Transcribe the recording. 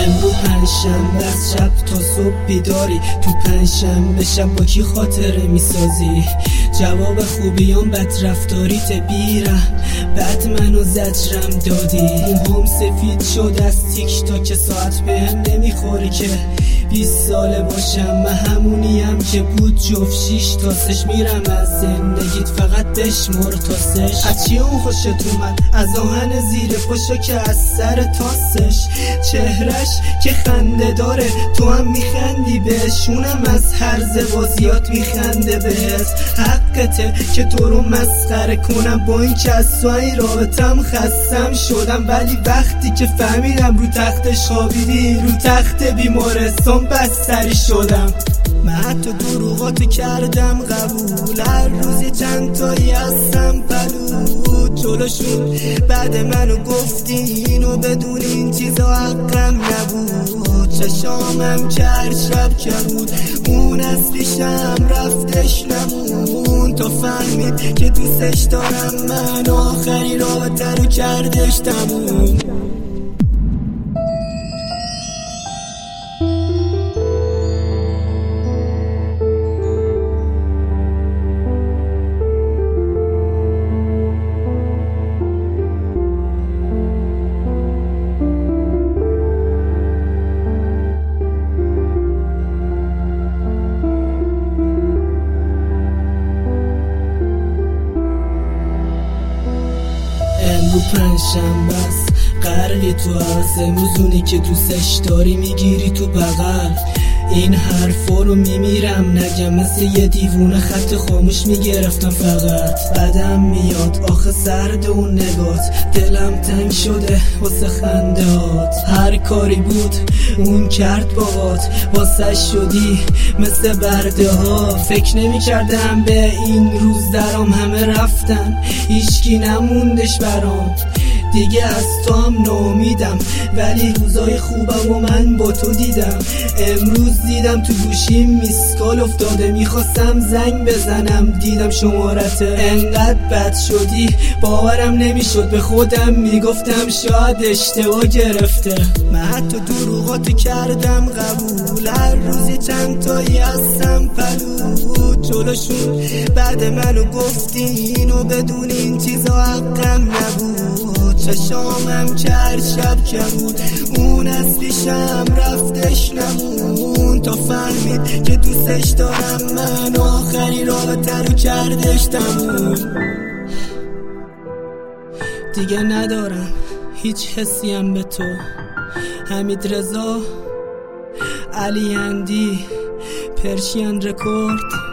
امروز پنجشنبه از شب تا صبح بیداری، تو پنجشنبه شب با کی خاطره میسازی؟ جواب خوبیام بد رفتاریت بیرم، بعد منو زجرم دادی. موهام سفید شد از تیک تا که ساعت بهم نمیخوری که 20 ساله باشم. من همونیم که بود جفت 6 تاسش، میرم از زندگیت فقط بشمر تاسش. از چی اون خوشت اومد؟ از آهن زیر پاشو که از سر تاسش، چهرش که خنده داره تو هم میخندی بهش، اونم از هرز بازیات میخنده بهت. حقته که تو رو مسخره کنم، با این که از تو این رابطم خستم شدم، ولی وقتی که فهمیدم رو تختش خوابیدی، رو تخت بیمارستان بستری شدم. من حتی دروغاتو کردم قبول، هر روزی چند تایی هستم پلو جلوشون، بعد منو گفتی اینو بدون این چیزا حقم نبود. چشامم که هر شب که بود اون از پیشم رفتش نمون، تا فهمید که دوستش دارم من، آخری رابطه رو کردش تموم. امروز پنجشنبه است، غرقی تو عرض، امروز اونی که دوستش داری میگیری تو بغل. این حرفا رو میمیرم نگم، مثل یه دیوونه خط خاموش میگرفتم فقط. بعدم میاد آخه سرد اون نگات، دلم تنگ شده واسه خندهات. هر کاری بود اون کرد باهات، واسه شدی مثل برده ها. فکر نمی کردم به این روز درام، همه رفتن هیچکی نموندش برام. دیگه از تو هم ناامیدم، ولی روزای خوبم و من با تو دیدم. امروز دیدم تو گوشیم میسکال افتاده، میخواستم زنگ بزنم دیدم شمارته. انقدر بد شدی باورم نمیشد، به خودم میگفتم شاید اشتباه گرفته. من حتی دروغاتو کردم قبول، هر روزی چند تایی هستم پلو جلوشون، بعد منو گفتی اینو بدون این چیزا حقم نبود. چشامم که هر شب که بود اون از پیشم رفتش نمون، تا فهمید که دوستش دارم من، آخری رابطه رو کردش تموم. دیگه ندارم هیچ حسیم به تو. حمیدرضا، علی اندی، پرشین رکورد.